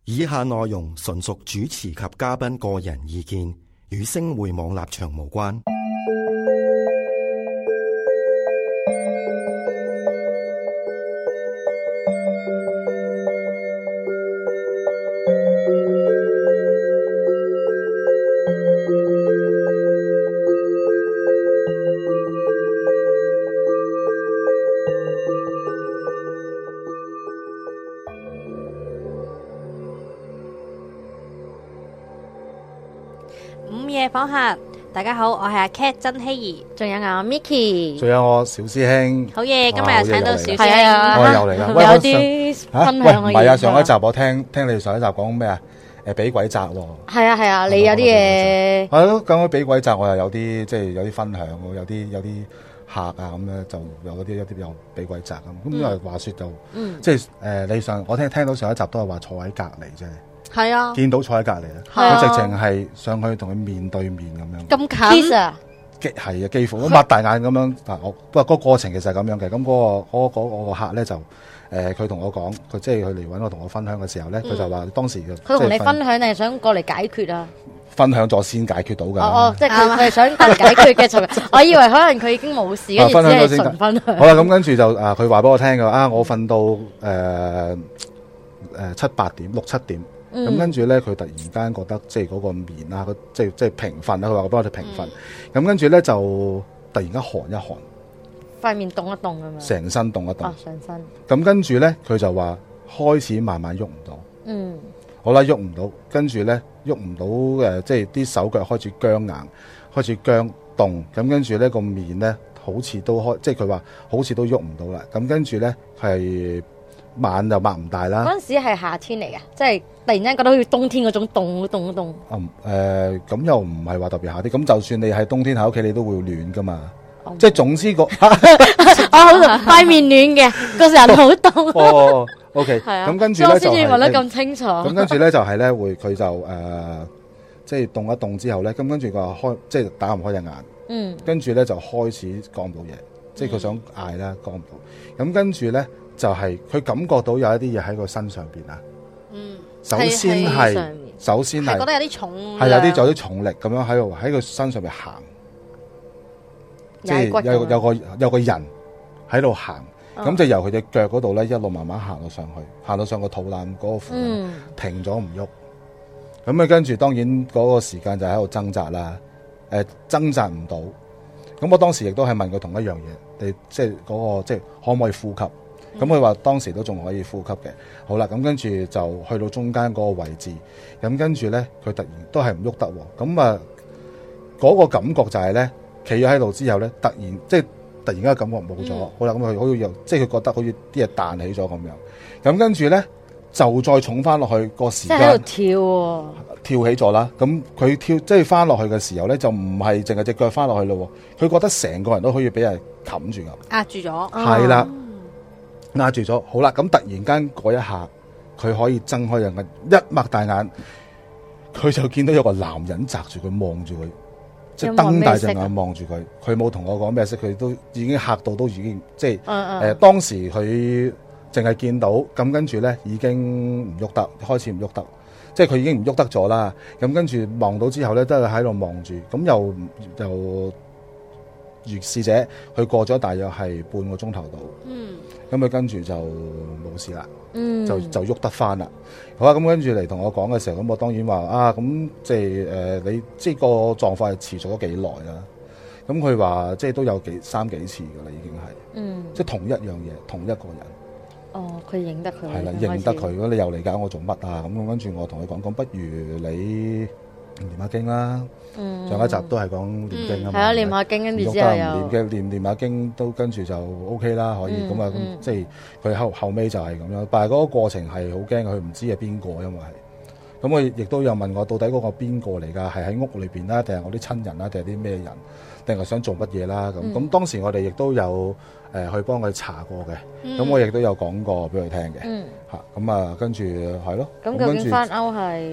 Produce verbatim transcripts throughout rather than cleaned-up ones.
以下內容純屬主持及嘉賓個人意見，與星匯網立場無關。 午夜訪客，大家好，我係阿 Cat 曾希怡，仲有我 Micky， 仲有我小師兄。 好嘢，今日又請到小師兄， 我又嚟啦， 有啲分享嘅嘢。 唔係啊，上一集我聽聽你上一集講咩啊？誒，俾鬼責喎。 係啊係啊，你有啲嘢係咯，講開俾鬼責，我又有啲即係有啲分享，有啲有啲客啊咁咧，就有啲一啲有俾鬼責咁。咁因為話説就，即係誒你上我聽聽到上一集都係話坐喺隔離啫。 係啊， 見到坐喺隔離啊，佢直情係上去同佢面對面咁樣。 咁近啊！ 幾係啊，幾乎都擘大眼咁樣。嗱，我不過嗰個過程其實係咁樣嘅。咁嗰個嗰嗰我個客咧就誒，佢同我講，佢即係佢嚟揾我同我分享嘅時候咧，佢就話當時嘅佢同你分享定係想過嚟解決啊？ 分享咗先解決到㗎。 哦哦，即係佢佢係想過嚟解決嘅，尋日我以為可能佢已經冇事，跟住只係純分享。 好啦，咁跟住就啊，佢話俾我聽嘅啊，我瞓到誒誒七八點六七點。咁、嗯、跟住咧，佢突然間覺得即係嗰個面啊，即係即係平瞓啦。佢話我幫我哋平瞓。咁、嗯、跟住咧就突然間寒一寒， 塊面凍一凍咁樣， 成身凍一凍。 哦，上身。 咁跟住咧，佢就話開始慢慢喐唔到。嗯。好啦，喐唔到，跟住咧喐唔到誒，即係啲手腳開始僵硬，開始僵凍。咁跟住咧個面咧好似都開，即係佢話好似都喐唔到啦。咁跟住咧係。晚就擘唔大啦。嗰陣時係夏天嚟嘅，即係突然間覺得好似冬天嗰種凍凍凍。 嗯誒，咁又唔係話特別夏天，咁就算你喺冬天喺屋企，你都會暖噶嘛。即係總之個，我好塊面暖嘅，個人好凍。 哦，OK，係啊。咁跟住咧就先至問得咁清楚。 咁跟住咧就係咧會佢就誒，即係凍一凍之後咧，咁跟住佢開，即係打唔開隻眼。嗯。跟住咧就開始講唔到嘢，即係佢想嗌啦，講唔到。咁跟住咧。就係佢感覺到有一啲嘢喺個身上邊啊，嗯，首先係首先係覺得有啲重， 係有啲有啲重力咁樣喺度喺佢身上邊行，即係有有個有個人喺度行，咁、哦、就由佢隻腳嗰度咧一路慢慢行到上去，行到上個肚腩嗰個附近，嗯、停咗唔喐，咁啊跟住當然嗰個時間就喺度掙扎啦，誒、呃、掙扎唔到，咁我當時亦都係問佢同一樣嘢，你即係嗰個即係可唔可以呼吸？咁佢話當時都仲可以呼吸嘅，好啦，咁跟住就去到中間嗰個位置，咁跟住咧佢突然都係唔喐得喎，咁啊嗰個感覺就係咧，企咗喺度之後咧，突然即係突然間感覺冇咗，嗯、好啦，咁佢好似又即係佢覺得好似啲嘢彈起咗咁樣，咁跟住咧就再重翻落去個時間， 即係喺度跳、哦， 跳起咗啦，咁佢跳即係翻落去嘅時候咧，就唔係淨係隻腳翻落去咯，佢覺得成個人都可以俾人冚住咁， 壓住咗， 係啦。壓住咗，好啦，咁突然間嗰一下，佢可以睜開眼，一擘大眼，佢就見到有個男人擲住佢，望住佢，即係瞪大隻眼望住佢。佢冇同我講咩色，佢都已經嚇到，都已經即係誒、嗯呃，當時佢淨係見到，咁跟住咧已經唔喐得，開始唔喐得，即係佢已經唔喐得咗啦。咁跟住望到之後咧，都係喺度望住，咁又又如是者，佢過咗大約係半個鐘頭度。嗯。咁佢跟住就冇事啦、嗯，就就喐得翻啦。好啦，咁跟住嚟同我講嘅時候，咁我當然話啊，咁即係誒你即係個狀況係持續咗幾耐啦。咁佢話即係都有幾三幾次噶啦，已經係，嗯，即係同一樣嘢，同一個人。 哦，佢認得佢係啦，認得佢。如果你又嚟搞我做乜啊？咁跟住我同佢講講，不如你念下經啦。嗯，上一集都係講念經啊嘛，係啊， 念下經跟住之後又念嘅念念下經都跟住就 O K 啦，可以咁啊，咁即係佢後後尾就係咁樣，但係嗰個過程係好驚，佢唔知係邊個，因為係咁佢亦都有問我到底嗰個邊個嚟㗎？係喺屋裏邊啦，定係我啲親人啦，定係啲咩人，定係想做乜嘢啦？咁咁、嗯、當時我哋亦都有誒、呃、去幫佢查過嘅，咁、嗯、我亦都有講過俾佢聽嘅，嚇咁啊跟住係咯。 咁究竟翻歐係？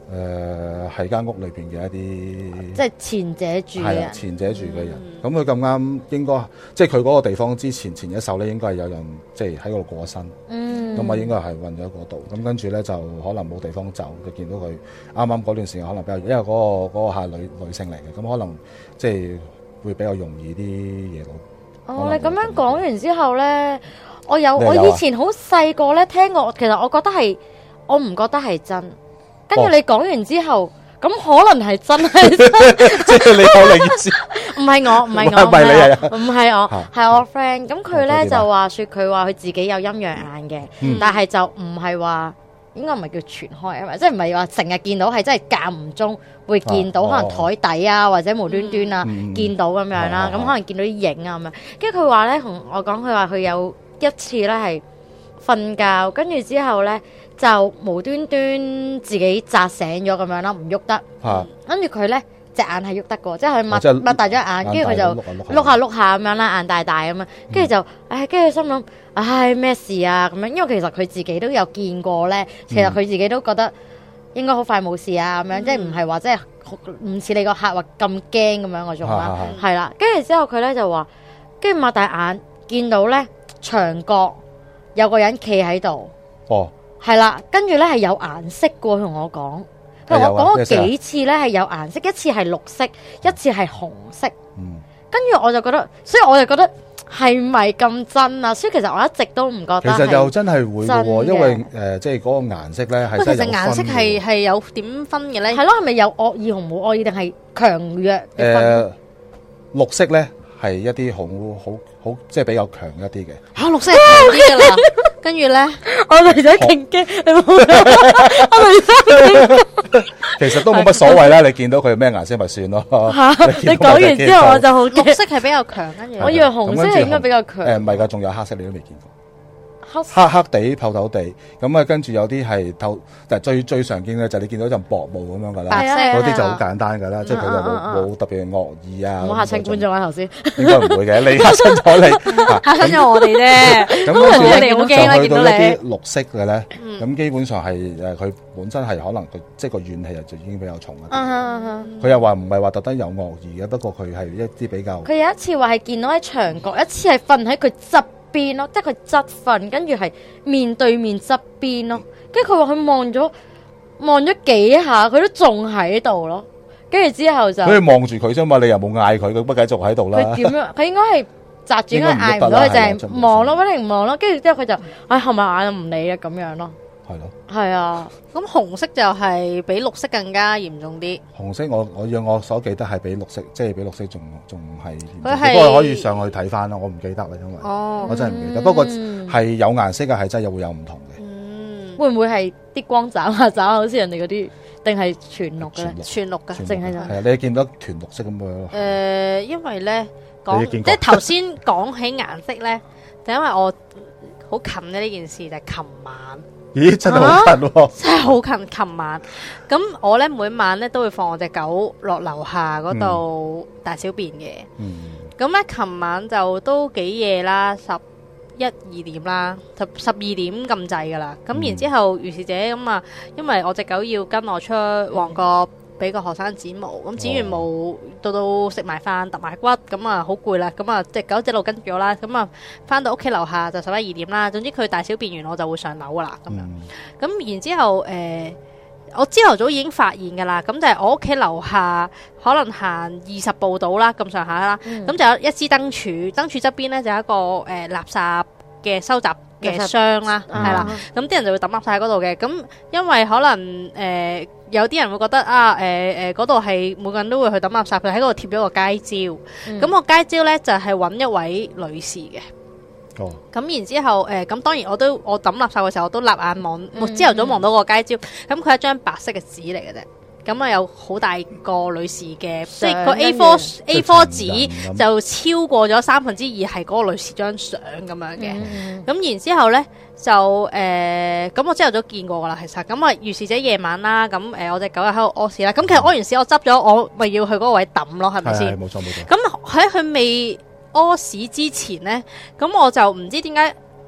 誒係間屋裏邊嘅一啲， 即係前者住嘅係啦， 人。 前者住嘅人。咁佢咁啱應該即係佢嗰個地方之前前一手咧，應該係有人即係喺嗰度過身。 嗯， 咁啊應該係運咗喺嗰度。咁跟住咧就可能冇地方走，就見到佢啱啱嗰段時間可能比較，因為嗰、嗰個嗰、嗰個係女女性嚟嘅，咁可能即係會比較容易啲嘢到。 哦，你咁樣講完之後咧，我有你有啊我以前好細個咧聽過，其實我覺得係我唔覺得係真，跟住哦你講完之後，咁可能係真係真， 即係你講你意思， 唔係我，唔係我， 唔係你係啊唔係我， 嚇係我 friend。咁佢哦佢點啊咧就話説佢話佢自己有陰陽眼嘅， 嗯但係就唔係話應該唔係叫傳開啊，即係唔係話成日見到，係真係間唔中會見到， 啊可能台底啊或者無端端啊嗯見到咁樣啦， 係係咁可能見到啲影啊咁樣。跟住佢話咧，同我講佢話佢有一次咧係瞓覺，跟住之後咧就無端端自己扎醒咗咁樣啦，唔喐得。 嚇跟住佢咧隻眼係喐得嘅喎，即係佢哦即係擘擘大咗眼，跟住佢就碌下碌下咁樣啦，眼大大咁樣，跟住就唉，跟住心諗唉咩事啊咁樣，因為其實佢自己都有見過咧，其實佢自己都覺得應該好快冇事啊咁樣，即係唔係話即係唔似你個客話咁驚咁樣嗰種啦，係啦，跟住之後佢咧就話，跟住擘大眼見到咧牆角有個人企喺度， 哦， 係啦，跟住咧係有顏色嘅喎，同我講。 係有啊我講過咩色啊幾次咧係有顏色，一次係綠色，一次係紅色。 嗯， 跟住我就覺得，所以我就覺得係咪咁真啊？所以其實我一直都唔覺得其實係又真係會嘅喎， 真嘅因為誒即係嗰個顏色咧係不過其實真係有顏色係分嘅係有點分嘅咧。 係咯，係咪有惡意同冇惡意，定係強弱嘅分？ 誒綠色咧係一啲好好好即係比較強一啲嘅。 嚇綠色係強啲㗎啦，跟住咧我女仔勁驚，你冇睇我女仔勁驚。 其實都冇乜所謂啦，你見到佢咩顏色咪算咯。 你講完之後我就好驚， 綠色係比較強，跟住我以為紅色係應該比較強。 誒唔係㗎，仲有黑色你都未見過。 黑黑黑地、透透地，咁啊跟住有啲係透，但係最最常見嘅就係你見到一陣薄霧咁樣噶啦， 白色嗰啲就好簡單噶啦，即係佢就嗯嗯冇冇特別嘅惡意啊。 唔好嚇親觀眾啊！頭先應該唔會嘅，你嚇親咗你。 嚇親咗我哋啫。 咁跟住我咧哋好驚啦就去到一見到你啲綠色嘅咧，咁基本上係誒佢本身係可能佢即係個怨氣就已經比較重啦。 啊哈啊哈佢又話唔係話特登有惡意嘅，不過佢係一啲比較佢有一次話係見到喺牆角，一次係瞓喺佢側邊咯，即係佢側瞓，跟住係面對面側邊咯。跟住佢話佢望咗望咗幾下，佢都仲喺度咯。跟住之後就佢望住佢啫嘛，你又冇嗌佢，佢不繼續喺度啦。 佢點樣？佢應該係擲住，應該嗌唔到， 應該唔喐得啦佢淨係啊係望咯，不停望咯。跟住之後佢就唉合埋眼唔理啦咁樣咯。 係咯。 係啊， 咁紅色就係比綠色更加嚴重啲。 紅色我我讓我所記得係比綠色，即係比綠色仲仲係嚴重， 佢係不過可以上去睇翻啦，我唔記得啦，因為哦我真係唔記得。不過係有顏色嘅，係真係會有唔同嘅。 嗯， 會唔會係啲光斬下斬下，好似人哋嗰啲，定係全綠嘅咧？ 全綠㗎。 全淨係就係啊，你見到團綠色咁樣， 誒，因為咧講你見過即係頭先講起顏色咧，就因為我好近嘅呢件事就係琴晚。 咦，真係好近喎！ 真係好近，琴晚咁我咧每晚咧都會放我隻狗落樓下嗰度大小便嘅。 嗯， 咁咧琴晚就都幾夜啦，十一二點啦，十十二點咁滯噶啦。咁、 嗯然之後如是者咁啊，因為我隻狗要跟我出旺角俾個學生剪毛，咁剪完毛到到食埋飯揼埋骨，咁啊好攰啦，咁啊隻狗一路跟住我啦，咁啊翻到屋企樓下就十一二點啦。總之佢大小便完我就會上樓噶啦，咁樣。 嗯咁然之後誒、呃我朝頭早已經發現㗎啦，咁就係我屋企樓下可能行二十步到啦，咁上下啦，咁、 嗯就有一支燈柱，燈柱側邊咧就有一個誒、呃、垃圾嘅收集嘅箱啦，係啦、 啊咁啲人就會抌垃圾喺嗰度嘅。咁因為可能誒、呃、有啲人會覺得啊誒誒嗰度係每個人都會去抌垃圾，佢喺嗰度貼咗個街招。 嗯咁、個街招咧就係、是、揾一位女士嘅。 哦， 咁然之後誒，咁、呃、當然我都我抌垃圾嘅時候，我都立眼望， 嗯我朝頭早望到個街招，咁佢係一張白色嘅紙嚟嘅啫。咁啊有好大個女士嘅，即係個 A 跟 four 住 A four 即係紙成人咁就超過咗三分之二係嗰個女士張相咁樣嘅。 嗯咁然之後咧就誒，咁、我朝頭早見過噶啦，其實咁啊，如是者夜晚啦，咁誒、我隻狗又喺度屙屎啦，咁其實屙完屎我執咗，我咪要去嗰個位抌咯，係咪係係先？ 冇錯冇錯。 咁喺佢未屙屎之前咧，咁我就唔知點解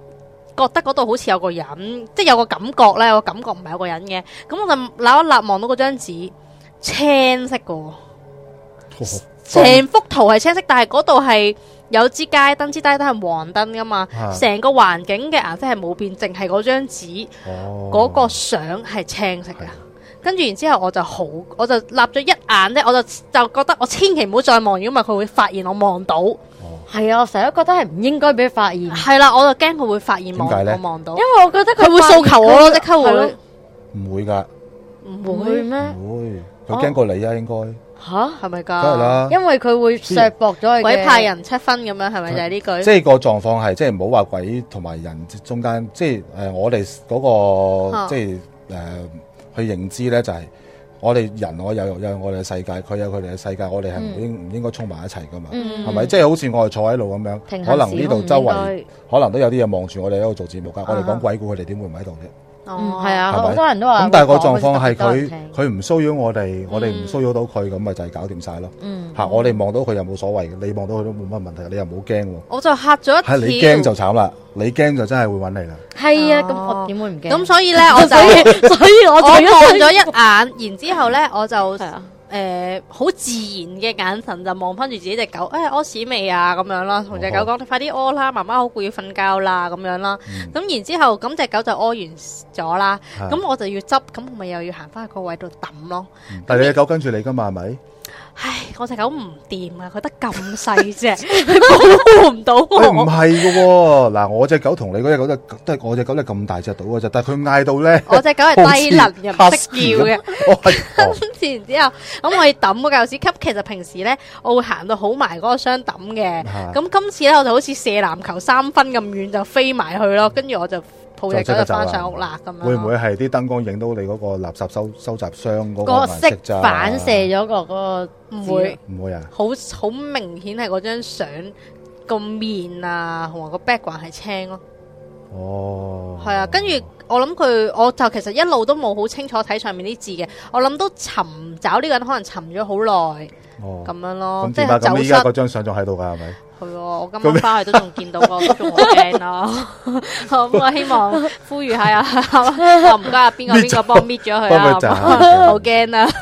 覺得嗰度好似有個人，即係有個感覺咧，有個感覺唔係有個人嘅。咁我就揦一揦望到嗰張紙，青色嘅，成幅圖係青色，但係嗰度係有支街燈，支街燈係黃燈噶嘛，成、啊、個環境嘅顏色係冇變，淨係嗰張紙嗰個相係青色嘅。跟住然之後我就好，我就立咗一眼咧，我就就覺得我千祈唔好再望，如果唔係佢會發現我望到。 係啊，我成日都覺得係唔應該俾佢發現。係啦，我就驚佢會發現望我望到， 因為我覺得佢會訴求我咯，即刻會。 唔會㗎， 唔會咩？ 唔會，佢驚過你啊，應該。 吓， 係咪㗎？ 梗係啦， 因為佢會削薄咗佢鬼派人七分咁樣，係咪就係呢句？ 即係個狀況係，即係唔好話鬼同埋人中間，即係誒我哋嗰個即係誒去認知咧，就係我哋人我有有我哋嘅世界，佢有佢哋嘅世界，我哋係唔應唔應該衝埋一齊噶嘛？係咪？即係好似我哋坐喺度咁樣，可能呢度周圍可能都有啲嘢望住我哋喺度做節目㗎。我哋講鬼故，佢哋點會唔喺度啫？ 哦，係啊，好多人都話。 咁但係個狀況係佢佢唔騷擾我哋，我哋唔騷擾到佢，咁咪就係搞掂晒咯。嚇，我哋望到佢又冇所謂嘅，你望到佢都冇乜問題，你又唔好驚喎。 我就嚇咗一跳。係你驚就慘啦，你驚就真係會揾你啦。 係啊，咁我點會唔驚？ 咁所以咧，我就所以我望咗一眼，然之後咧我就。誒好、呃、自然嘅眼神就望翻住自己隻狗，誒屙屎未啊咁樣啦，同隻狗講：你快啲屙啦，媽媽好攰要瞓覺啦咁樣啦。咁、嗯、然之後，咁隻狗就屙完咗啦，咁、嗯、我就要執，咁我咪又要行翻去個位度揼咯。 嗯、但係你隻狗跟住你㗎嘛，係咪？ 唉，我隻狗唔掂啊！佢得咁細隻，佢保護唔到我。 唔係嘅喎，嗱，我隻狗同你嗰隻狗都都係我隻狗咧咁大隻到嘅啫，但係佢嗌到咧， 我隻狗係低能又唔識叫嘅。咁然之後，咁我要抌嗰嚿屎級，其實平時咧我會行到好埋嗰個箱抌嘅。咁今次咧我就好似射籃球三分咁遠就飛埋去咯，跟住我就。抱隻狗就翻上屋啦，咁樣。會唔會係啲燈光影到你嗰個垃圾收收集箱嗰個顏色咋？ 反射咗個嗰個唔會唔會啊？ 好好明顯係嗰張相個面啊，同埋個 background 係青咯。 哦， 係啊，跟住我諗佢，我就其實一路都冇好清楚睇上面啲字嘅，我諗都尋找呢個人可能尋咗好耐，哦，咁樣咯。 即係走失。咁依家嗰張相仲喺度㗎，係咪？ 係喎，我今晚翻去都仲見到個，都仲好驚啦。咁我希望呼籲下啊，唔該啊，邊個邊個幫搣咗佢啊？好驚啊！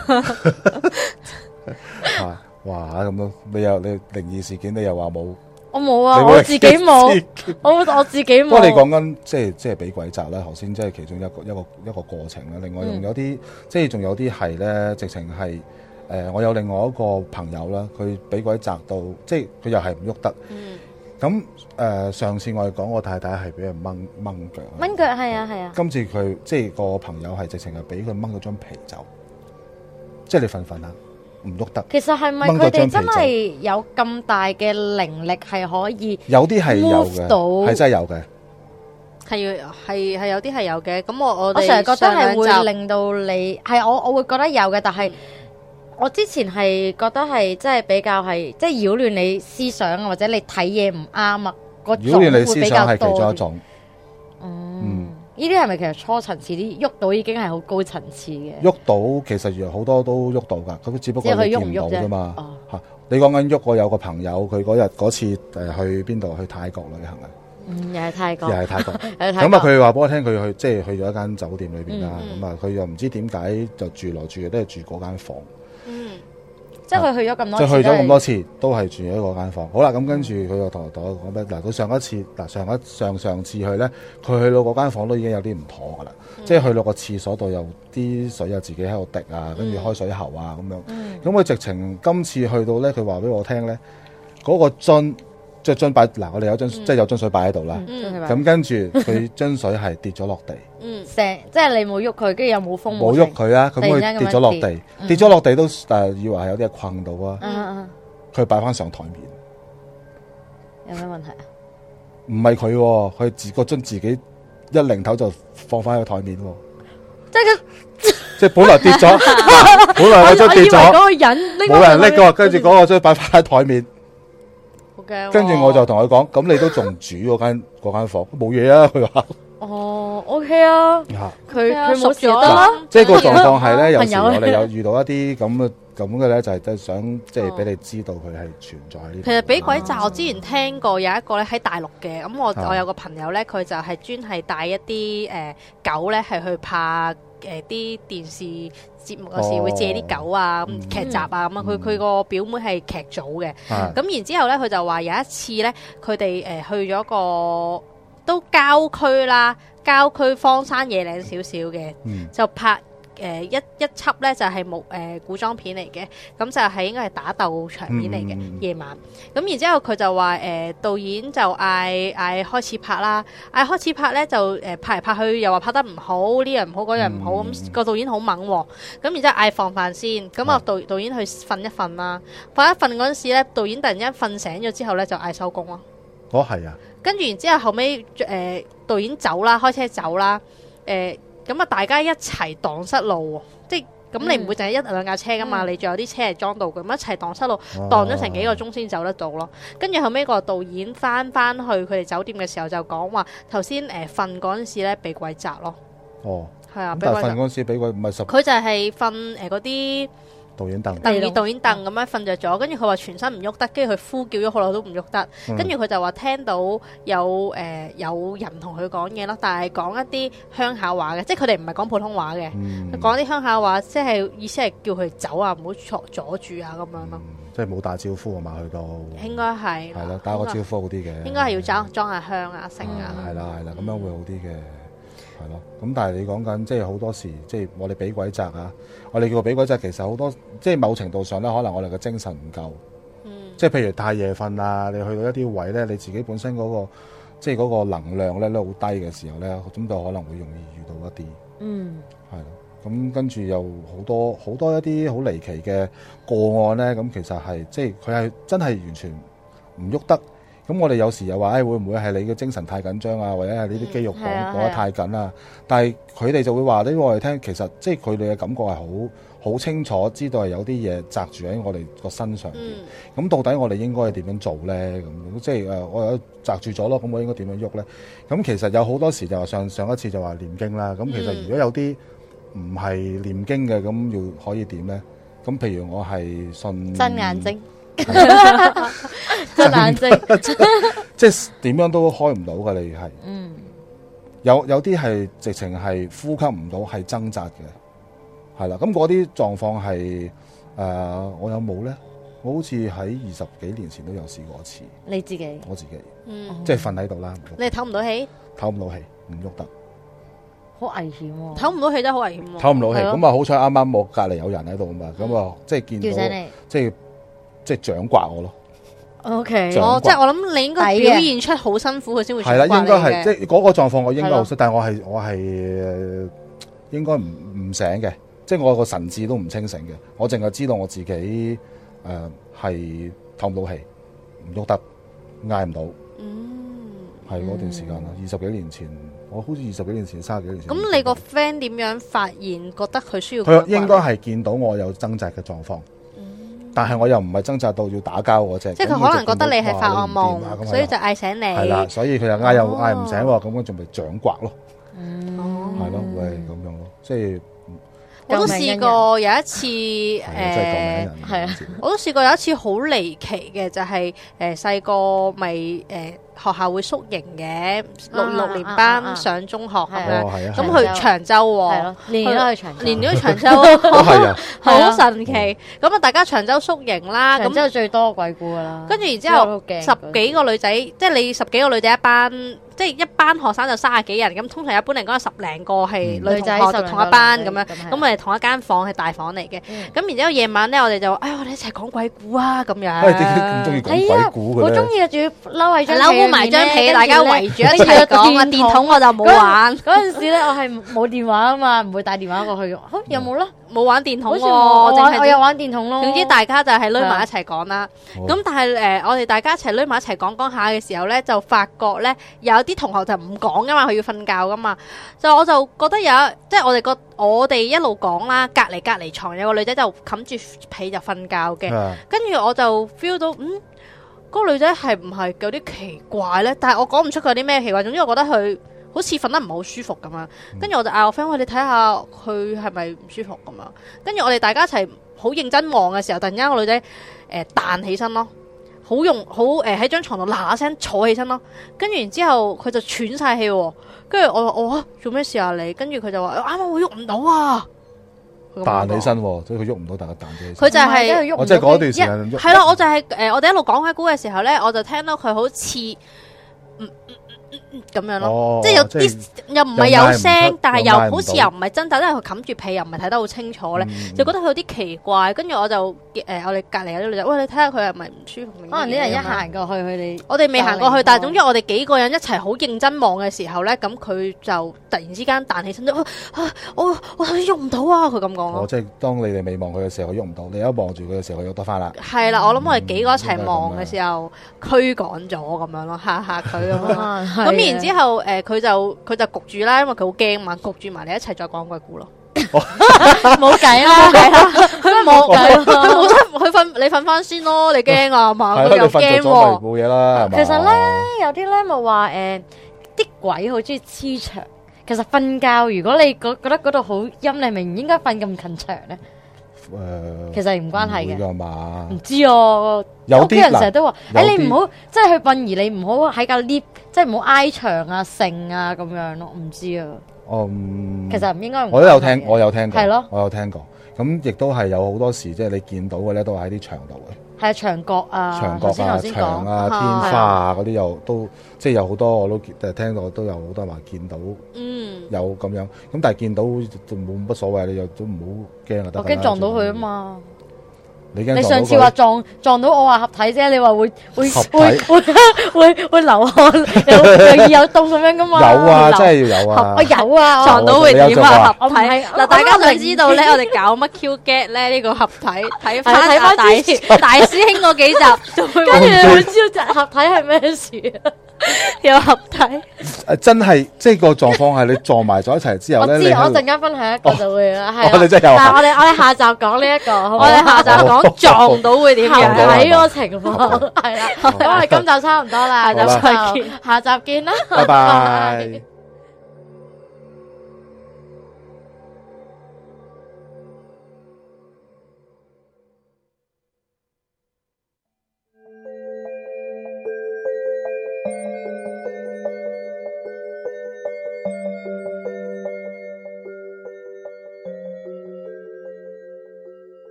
哇，咁都你又你靈異事件，你又話冇？ 我冇啊，我自己冇，我我自己冇。不過你講緊即係即係俾鬼責啦，頭先即係其中一個一個一個過程啦。另外仲有啲、嗯、即係仲有啲係咧，直情係。誒、呃，我有另外一個朋友啦，佢俾鬼砸到，即係佢又係唔喐得。咁誒、嗯呃，上次我哋講我太太係俾人掹掹腳， 掹腳係啊係啊。 今次佢即係個朋友係直情係俾佢掹咗張皮走，即係你瞓瞓下唔喐得。 其實係咪佢哋真係有咁大嘅靈力係可以？ 有啲係有嘅，係真係有嘅。 係要係係有啲係有嘅。咁我我我成日覺得係會令到你係我我會覺得有嘅，但係。我之前係覺得係即係比較係即係擾亂你思想啊，或者你睇嘢唔啱啊，嗰種會比較多。擾亂你思想係其中一種。嗯，呢啲係咪其實初層次啲喐到已經係好高層次嘅？喐到其實原來好多都喐到㗎，咁只不過你見唔到啫嘛。嚇、哦，你講緊喐，我有個朋友佢嗰日嗰次誒去邊度？去泰國旅行啊。 嗯，又係泰國， 又係泰國。咁啊，佢話俾我聽，佢去即係去咗一間酒店裏邊啦。咁啊、嗯，佢又唔知點解就住來住去都係住嗰間房。 嗯，即係佢去咗咁多次， 即係去咗咁多次，都係住喺嗰間房。好啦，咁跟住佢又同我同我講咩？嗱，佢上一次嗱上一上上次去咧，佢去到嗰間房都已經有啲唔妥噶啦。嗯、即係去到個廁所度，有啲水又自己喺度滴啊，跟住開水喉啊咁樣。咁佢、嗯、直情今次去到咧，佢話俾我聽咧，嗰、嗰個樽。即係樽擺嗱，我哋有樽，即係有樽水擺喺度啦。咁跟住佢樽水係跌咗落地。嗯，成即係你冇喐佢，跟住又冇風冇喐佢啊！咁佢跌咗落地，跌咗落地都誒以為係有啲嘢困到啊。佢擺翻上台面，有咩問題啊？唔係佢，佢自個樽自己一擰頭就放翻喺個台面。即係佢，即係本來跌咗，本來個樽跌咗，嗰個人冇人拎噶，跟住嗰個樽擺翻喺台面。跟住我就同佢講，咁你都仲住嗰間嗰間房，冇嘢啊！佢話哦 ，OK 啊，佢佢冇事得啦。即係個狀況係咧，有時我哋有遇到一啲咁嘅咁嘅咧，就係即係想即係俾你知道佢係存在喺呢度。 其實俾鬼責我之前聽過有一個咧喺大陸嘅，咁我啊我有個朋友咧，佢就係專係帶一啲誒、呃、狗咧係去拍誒啲、呃、電視節目，有時會借啲狗啊、 嗯、 劇集啊咁啊。佢佢個表妹係劇組嘅，咁、 啊、 然之後咧佢就話有一次咧，佢哋誒去咗個都郊區啦，郊區荒山野嶺少少嘅， 嗯就拍。誒、呃、一一輯咧就係冇誒古裝片嚟嘅，咁就係應該係打鬥場面嚟嘅、嗯、夜晚。咁然之後佢就話誒、呃、導演就嗌嗌開始拍啦，嗌開始拍咧就誒、呃、拍嚟拍去又話拍得唔好，呢樣唔好嗰樣唔好，咁、嗯、個導演好猛喎。咁然之後嗌放飯先，咁啊導導演去瞓一瞓啦，瞓一瞓嗰陣時咧，導演突然間瞓醒咗之後咧就嗌收工咯。 哦，係啊。跟住然之後後尾誒、呃、導演走啦，開車走啦，誒、呃。咁啊！大家一齊蕩失路，即係咁你唔會淨係一兩架車噶嘛？嗯、你仲有啲車係裝到嘅，咁一齊蕩失路，蕩咗成幾個鐘先走得到咯。跟住後尾個導演翻翻去佢哋酒店嘅時候就講話，頭先誒瞓嗰陣時咧俾鬼責咯。哦，係啊，但係瞓嗰陣時俾鬼唔係十，佢就係瞓誒嗰啲。導演凳，導演導演凳咁樣瞓着咗，跟住佢話全身唔喐得，跟住佢呼叫咗好耐都唔喐得，跟住佢就話聽到有誒、呃、有人同佢講嘢咯，但係講一啲鄉下話嘅，即係佢哋唔係講普通話嘅，講啲鄉下話，即係意思係叫佢走啊，唔好阻阻住啊咁樣咯、嗯。即係冇打招呼啊嘛，去到應該係係啦，打個招呼好啲嘅，應該係要裝裝下香啊，成啊，係啦係啦，咁樣會好啲嘅。係咯，咁但係你講緊即係好多時，即係我哋俾鬼責啊！我哋叫俾鬼責，其實好多即係某程度上咧，可能我哋嘅精神唔夠，嗯、即係譬如太夜瞓啊，你去到一啲位咧，你自己本身嗰、嗰個即係嗰個能量咧都好低嘅時候咧，咁就可能會容易遇到一啲，嗯，係咯，咁跟住又好多好多一啲好離奇嘅個案咧，咁其實係即係佢係真係完全唔喐得。咁我哋有時又話，誒、哎、會唔會係你嘅精神太緊張啊，或者係呢啲肌肉綁綁得太緊啊？但係佢哋就會話呢個我哋聽，其實即係佢哋嘅感覺係好好清楚，知道係有啲嘢擲住喺我哋個身上邊。咁、嗯、到底我哋應該係點樣做咧？咁即係誒，我有擲住咗咯，咁我應該點樣喐咧？咁其實有好多時就話上上一次就話念經啦。咁其實如果有啲唔係念經嘅，咁要可以點咧？咁譬如我係信真眼睛。真眼睛，即係點樣都開唔到噶，你係，嗯，有有啲係直情係呼吸唔到，係掙扎嘅，係啦。咁嗰啲狀況係誒，我有冇咧？我好似喺二十幾年前都有試過一次。你自己？我自己，嗯，即係瞓喺度啦。你唞唔到氣？唞唔到氣，唔喐得，好危險喎！唞唔到氣真係好危險喎！唞唔到氣，咁啊好彩啱啱我隔籬有人喺度啊嘛，咁啊即係見到，即係。即係掌摑我咯。O K，哦，即係我諗你應該表現出好辛苦，佢先會掌摑你嘅。係啦，應該係即係嗰個狀況，我應該好識，但係我係我係應該唔唔醒嘅，即係我個神志都唔清醒嘅。我淨係知道我自己誒係透唔到氣，唔喐得，嗌唔到。嗯，係嗰段時間啦，二十幾年前，我好似二十幾年前、三十幾年前。咁你個 friend 點樣發現覺得佢需要？佢應該係見到我有掙扎嘅狀況。但係我又唔係掙扎到要打交嗰隻，即係佢可能覺得你係發惡夢，所以就嗌醒你。係啦，所以佢又嗌又嗌唔醒喎，咁我仲咪掌摑咯，係咯，會係咁樣咯，即係我都試過有一次誒，係啊，我都試過有一次好離奇嘅，就係誒細個咪誒。學校會宿營嘅，六六年班上中學咁樣，咁去長洲喎，年年都去長洲，年年都去長洲，好神奇。咁啊，大家長洲宿營啦，咁之後最多鬼故噶啦。跟住然之後十幾個女仔，即係你十幾個女仔一班，即係一班學生就三十幾人。咁通常一般嚟講，十零個係女仔就同一班咁樣，咁我哋同一間房係大房嚟嘅。咁然之後夜晚咧，我哋就哎我哋一齊講鬼故啊咁樣。喂，點解咁中意講鬼故嘅咧？我中意啊，仲要嬲係張埋張被，大家圍住一齊講啊！電筒我就冇玩。嗰陣時咧，我係冇電話啊嘛，唔會帶電話過去。好，有冇咧？冇玩電筒喎，我淨係我有玩電筒咯。總之大家就係匿埋一齊講啦。咁但係誒，我哋大家一齊匿埋一齊講講下嘅時候咧，就發覺咧有啲同學就唔講噶嘛，佢要瞓覺噶嘛。就我就覺得有，即係我哋個我哋一路講啦，隔離隔離牀有個女仔就冚住被就瞓覺嘅。跟住我就 feel 到嗯。嗰個女仔係唔係有啲奇怪咧？但係我講唔出佢有啲咩奇怪。總之我覺得佢好似瞓得唔係好舒服咁樣。跟住我就嗌我 friend 喂，你睇下佢係咪唔舒服咁樣。跟住我哋大家一齊好認真望嘅時候，突然間個女仔誒彈起身咯。好用好誒喺張床度嗱嗱聲坐起身咯，跟住然之後佢就喘晒氣喎，跟住我話我做咩事啊你？跟住佢就話啱啱我喐唔到啊， 彈起身喎，所以佢喐唔到，但係彈起身。 佢就係我即係嗰段時間係咯，我就係誒我哋一路講開估嘅時候咧，我就聽到佢好似嗯。咁樣咯， 哦、 即係有啲又唔係有聲，但係又好似又唔係真，但係佢冚住被又唔係睇得好清楚咧，嗯、就覺得佢有啲奇怪。跟住我就誒、呃，我哋隔離有啲女仔，喂，你睇下佢係咪唔舒服？ 可能啲人一行過去，佢哋我哋未行過去，但係總之我哋幾個人一齊好認真望嘅時候咧，咁佢就突然之間彈起身，啊啊、我我喐唔到啊！佢咁講咯。 哦，即係當你哋未望佢嘅時候，佢喐唔到；你一望住佢嘅時候，佢喐得翻啦。 係啦，我諗我哋幾個一齊望嘅時候，驅趕咗咁樣咯，嚇嚇佢咁樣。咁然之後，誒佢就佢就焗住啦，因為佢好驚嘛，焗住埋你一齊再講鬼故咯。 冇計啦，冇計啦， 佢冇計，佢冇得，佢瞓你瞓翻先咯，你驚啊嘛？佢又驚喎。 冇嘢啦，係嘛？ 其實咧，有啲咧咪話誒，啲鬼好中意黐牆。其實瞓覺，如果你覺覺得嗰度好陰，你咪唔應該瞓咁近牆咧。誒，其實唔關係嘅嘛， 唔知啊。有啲人成日都話，誒，你唔好即係去殯儀，你唔好喺架 lift，即係唔好挨牆啊、剩啊咁樣咯。唔知啊。 嗯， 其實唔應該。 我都有聽，我有聽過。 係咯， 我有聽過。咁亦都係有好多時，即係你見到嘅咧，都係喺啲牆度嘅。 係啊，牆角啊， 牆角啊、牆啊、天花啊嗰啲又都即係有好多，我都誒聽到都有好多人話見到，嗯，有咁樣。咁但係見到就冇乜所謂，你又都唔好驚啊得。 我驚撞到佢啊嘛！ 你驚？ 你上次話撞撞到我話合體啫，你話會會會會會會流汗又又熱又凍咁樣噶嘛？ 有啊，真係要有啊！ 我有啊， 撞到會點啊？合體嗱， 大家想知道咧，我哋搞乜 Q get 咧？呢個合體睇翻睇翻大大師兄嗰幾集，跟住你會知道合體係咩事啊？有合體誒，真係即係個狀況係你撞埋咗一齊之後咧， 我知我陣間分享一個就會啦，係我哋真係有。 但係我哋我哋下集講呢一個， 我哋下集講撞到會點樣睇個情況係啦。咁我哋今集差唔多啦，下集再見，下集見啦， 拜拜。